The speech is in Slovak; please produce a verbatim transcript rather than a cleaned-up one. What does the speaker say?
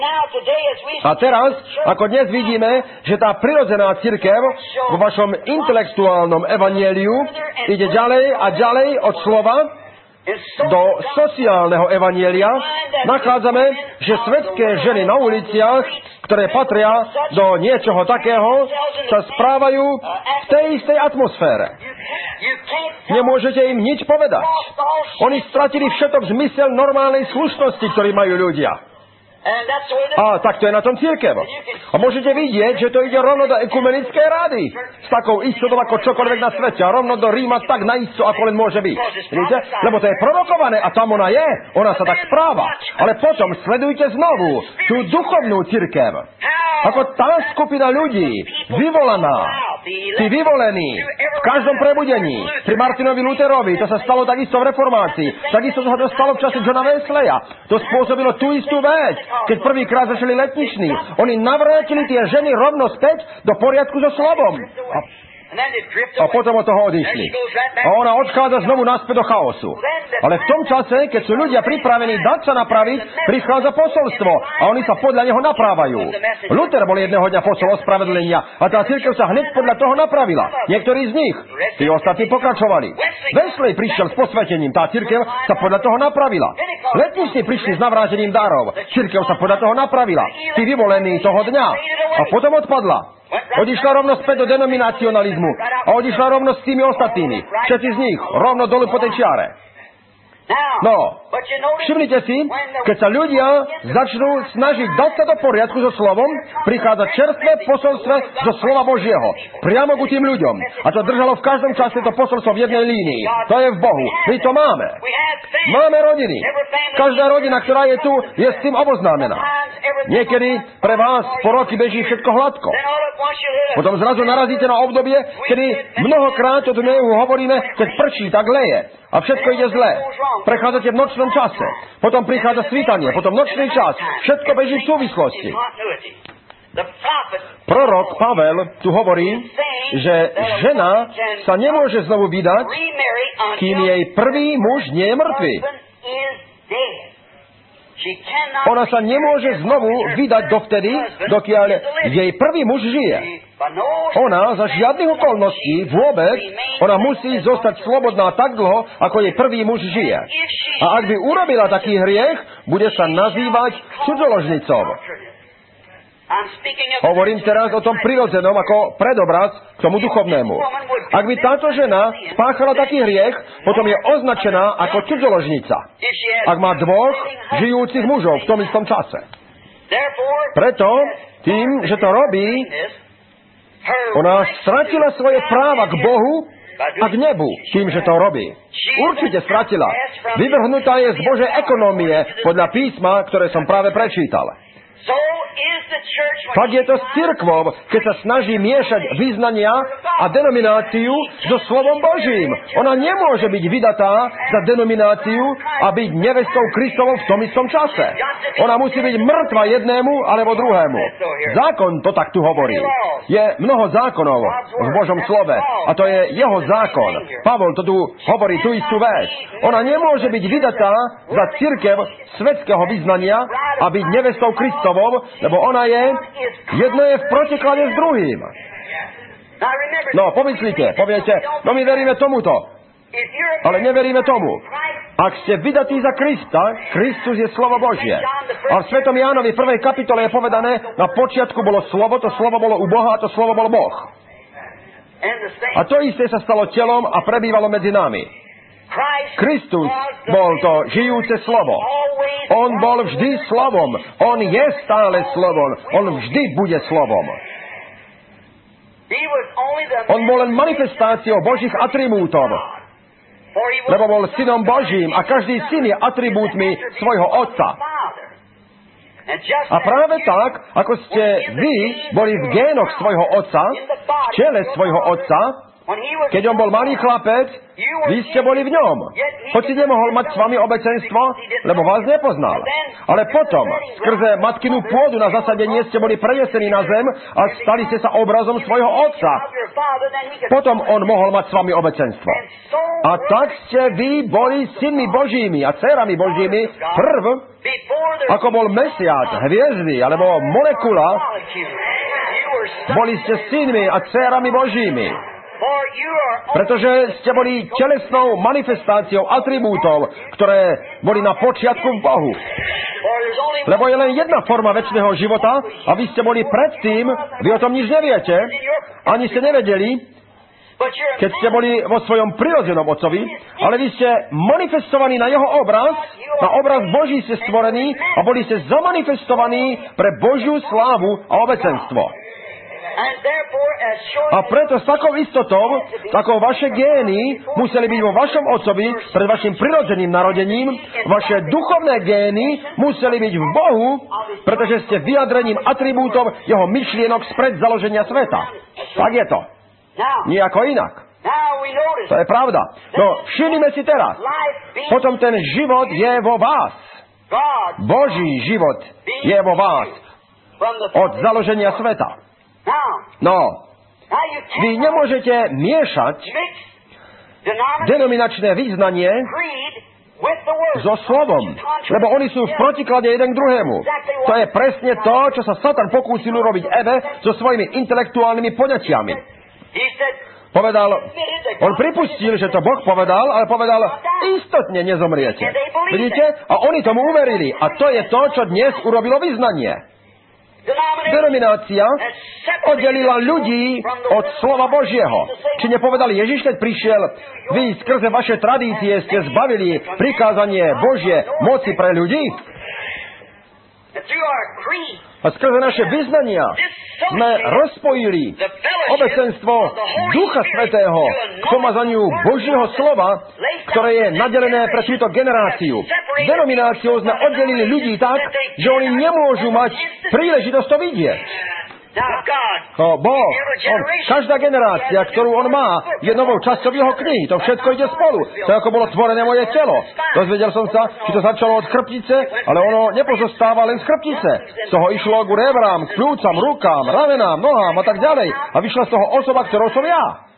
A teraz, ako dnes vidíme, že tá prirodzená cirkev vo vašom intelektuálnom evanjeliu ide ďalej a ďalej od slova do sociálneho evanjelia, nachádzame, že svetské ženy na uliciach, ktoré patria do niečoho takého, sa správajú v tej istej atmosfére. Nemôžete im nič povedať. Oni stratili všetok zmysel normálnej slušnosti, ktorý majú ľudia. A tak to je na tom cirkev. A môžete vidieť, že to ide rovno do ekumenickej rady. S takou istotou ako čokoľvek na svete. A rovno do Ríma tak naisto, ako len môže byť. Vidíte? Lebo to je prorokované a tam ona je. Ona sa tak správa. Ale potom sledujte znovu tú duchovnú cirkev. Ako tá skupina ľudí, vyvolaná, tí vyvolení, v každom prebudení, pri Martinovi Lutherovi, to sa stalo takisto v reformácii, takisto sa to stalo v čase Johna Wesleya. To spôsobilo tú istú vec. Keď prvýkrát začali letniční, oni navrátili tie ženy rovno späť do poriadku so slovom. A, a potom od toho odišli. A ona odchádza znovu naspäť do chaosu. Ale v tom čase, keď sú ľudia pripravení dať sa napraviť, prichádza posolstvo a oni sa podľa neho naprávajú. Luther bol jedného dňa posol ospravedlenia a tá cirkev sa hneď podľa toho napravila. Niektorí z nich, tí ostatní pokračovali. Wesley prišiel s posvetením, tá cirkev sa podľa toho napravila. Letniční prišli s navrátením darov, cirkev sa podľa toho napravila. Tí vyvolení toho dňa. A potom odpadla. Odišla rovno späť do denominacionalizmu a odišla rovno s tými ostatnými. Všetci z nich rovno dolu po tej čiare. No, všimnite si, keď sa ľudia začnú snažiť dať sa do poriadku so slovom, prichádza čerstvé posolstvo zo slova Božieho. Priamo ku tým ľuďom. A to držalo v každom čase to posolstvo v jednej línii. To je v Bohu. My to máme. Máme rodiny. Každá rodina, ktorá je tu, je s tým oboznámená. Niekedy pre vás po roky beží všetko hladko. Potom zrazu narazíte na obdobie, kedy mnohokrát o dnehu hovoríme, keď prčí, tak leje. A všetko ide zle. Prechádzate v nočnom čase. Potom prichádza svítanie. Potom nočný čas. Všetko beží v súvislosti. Prorok Pavel tu hovorí, že žena sa nemôže znovu vydať, kým jej prvý muž nie je mŕtvy. Ona sa nemôže znovu vydať dovtedy, dokiaľ jej prvý muž žije. Ona za žiadnych okolností vôbec, ona musí zostať slobodná tak dlho, ako jej prvý muž žije. A ak by urobila taký hriech, bude sa nazývať cudzoložnicou. Hovorím teraz o tom prirodzenom ako predobraz k tomu duchovnému. Ak by táto žena spáchala taký hriech, potom je označená ako cudzoložnica. Ak má dvoch žijúcich mužov v tom istom čase. Preto, tým, že to robí, ona stratila svoje práva k Bohu a k nebu tým, že to robí. Určite stratila. Vyvrhnutá je z Božej ekonomie podľa písma, ktoré som práve prečítal. Tak je to s cirkvou, keď sa snaží miešať vyznania a denomináciu so slovom Božím. Ona nemôže byť vydatá za denomináciu a byť nevestou Kristovou v tom istom čase. Ona musí byť mŕtva jednému alebo druhému. Zákon to tak tu hovorí. Je mnoho zákonov v Božom slove a to je jeho zákon. Pavol to tu hovorí tú istú vec. Ona nemôže byť vydatá za cirkev svetského vyznania a byť nevestou Kristovou, lebo ona je, jedno je v protiklade s druhým. No, pomyslite, poviete, no my veríme tomuto, ale neveríme tomu. Ak ste vydatí za Krista, Kristus je slovo Božie. A v Svetom Jánovi prvej kapitole je povedané, na počiatku bolo slovo, to slovo bolo u Boha a to slovo bol Boh. A to isté sa stalo telom a prebývalo medzi nami. Kristus bol to žijúce slovo. On bol vždy slovom. On je stále slovom. On vždy bude slovom. On bol len manifestáciou Božích atribútov. Lebo bol synom Božím a každý syn je atribútmi svojho otca. A práve tak, ako ste vy boli v génoch svojho otca, v tele svojho otca, Keď on bol malý chlapec, vy ste boli v ňom. Hoď si nemohol mať s vami obecenstvo, lebo vás nepoznal. Ale potom, skrze matkinu pôdu na zasadenie ste boli prenesení na zem a stali ste sa obrazom svojho otca. Potom on mohol mať s vami obecenstvo. A tak ste vy boli synmi Božími a dcérami Božími prv, ako bol mesiac, hviezdy alebo molekula, boli ste synmi a dcérami Božími. Pretože ste boli telesnou manifestáciou atribútov, ktoré boli na počiatku v Bohu. Lebo je len jedna forma večného života a vy ste boli predtým, vy o tom nič neviete, ani ste nevedeli, keď ste boli vo svojom prirodzenom otcovi, ale vy ste manifestovaní na jeho obraz, na obraz Boží ste stvorení a boli ste zamanifestovaní pre Božiu slávu a obecenstvo. A preto s takou istotou, takou vaše gény museli byť vo vašom otcovi pred vašim prirodzeným narodením, vaše duchovné gény museli byť v Bohu, pretože ste vyjadrením atribútov jeho myšlienok spred založenia sveta. Tak je to. Nijako inak. To je pravda. No, všimnime si teraz. Potom ten život je vo vás. Boží život je vo vás. Od založenia sveta. No, vy nemôžete miešať denominačné vyznanie so slovom, lebo oni sú v protiklade jeden k druhému. To je presne to, čo sa Satan pokúsil urobiť Eve so svojimi intelektuálnymi poňatiami. Povedal, on pripustil, že to Boh povedal, ale povedal, istotne nezomriete. Vidíte? A oni tomu uverili. A to je to, čo dnes urobilo vyznanie. Denominácia oddelila ľudí od slova Božieho. Či nepovedal Ježiš, keď prišiel, vy skrze vaše tradície ste zbavili prikázanie Božie moci pre ľudí? A skrze naše vyznania sme rozpojili obecenstvo Ducha Svätého k pomazaniu Božieho slova, ktoré je nadelené pre túto generáciu. Denomináciou sme oddelili ľudí tak, že oni nemôžu mať príležitosť to vidieť. No, Boh, on, každá generácia, ktorú on má, je novou časťou jeho knihy. To všetko ide spolu. To ako bolo tvorené moje telo. Dozvedel som sa, či to začalo od chrbtice, ale ono nepozostáva len z chrbtice. Z toho išlo k rebrám, k pľúcam, rukám, ramenám, nohám a tak ďalej. A vyšla z toho osoba, ktorou som ja.